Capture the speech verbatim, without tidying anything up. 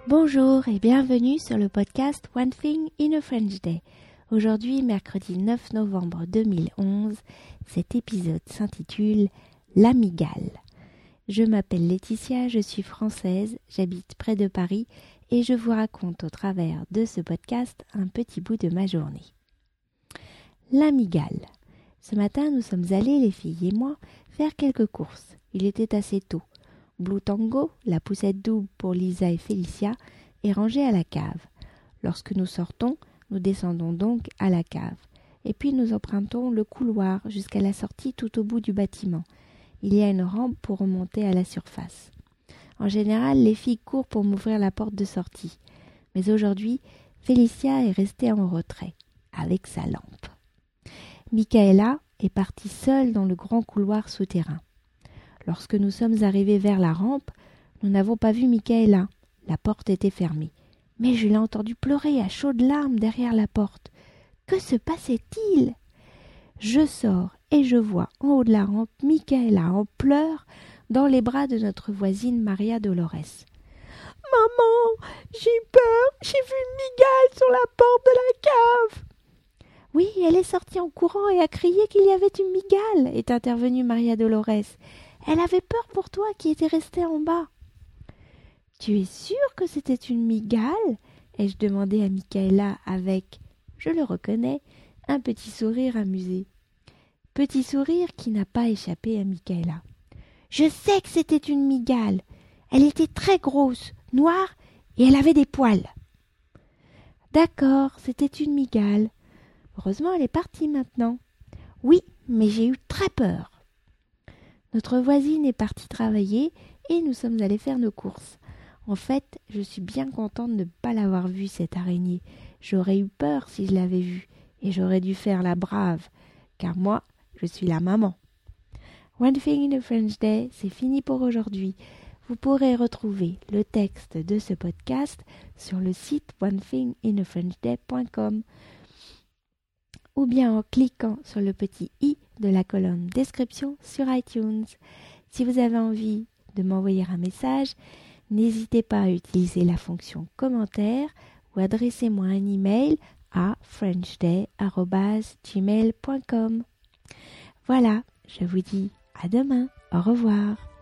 Bonjour et bienvenue sur le podcast One Thing in a French Day. Aujourd'hui, mercredi neuf novembre deux mille onze, cet épisode s'intitule « L'amygale ». Je m'appelle Laetitia, je suis française, j'habite près de Paris et je vous raconte au travers de ce podcast un petit bout de ma journée. L'amygale. Ce matin, nous sommes allés, les filles et moi, faire quelques courses. Il était assez tôt. Blue Tango, la poussette double pour Lisa et Félicia, est rangée à la cave. Lorsque nous sortons, nous descendons donc à la cave. Et puis nous empruntons le couloir jusqu'à la sortie tout au bout du bâtiment. Il y a une rampe pour remonter à la surface. En général, les filles courent pour m'ouvrir la porte de sortie. Mais aujourd'hui, Félicia est restée en retrait, avec sa lampe. Michaela est partie seule dans le grand couloir souterrain. Lorsque nous sommes arrivés vers la rampe, nous n'avons pas vu Michaela. La porte était fermée. Mais je l'ai entendue pleurer à chaudes larmes derrière la porte. Que se passait-il ? Je sors et je vois en haut de la rampe Michaela en pleurs dans les bras de notre voisine Maria Dolores. « Maman, j'ai peur, j'ai vu une mygale sur la porte de la cave !» « Oui, elle est sortie en courant et a crié qu'il y avait une mygale !» est intervenue Maria Dolores. « Elle avait peur pour toi qui étais resté en bas. »« Tu es sûre que c'était une mygale ?» ai-je demandé à Michaela avec, je le reconnais, un petit sourire amusé. Petit sourire qui n'a pas échappé à Michaela. « Je sais que c'était une mygale. Elle était très grosse, noire et elle avait des poils. »« D'accord, c'était une mygale. Heureusement, elle est partie maintenant. »« Oui, mais j'ai eu très peur. » Notre voisine est partie travailler et nous sommes allés faire nos courses. En fait, je suis bien contente de ne pas l'avoir vue, cette araignée. J'aurais eu peur si je l'avais vue et j'aurais dû faire la brave, car moi, je suis la maman. One Thing in a French Day, c'est fini pour aujourd'hui. Vous pourrez retrouver le texte de ce podcast sur le site one thing in a french day point com ou bien en cliquant sur le petit i de la colonne description sur iTunes. Si vous avez envie de m'envoyer un message, n'hésitez pas à utiliser la fonction commentaire ou adressez-moi un email à frenchday arobase gmail point com. Voilà, je vous dis à demain. Au revoir.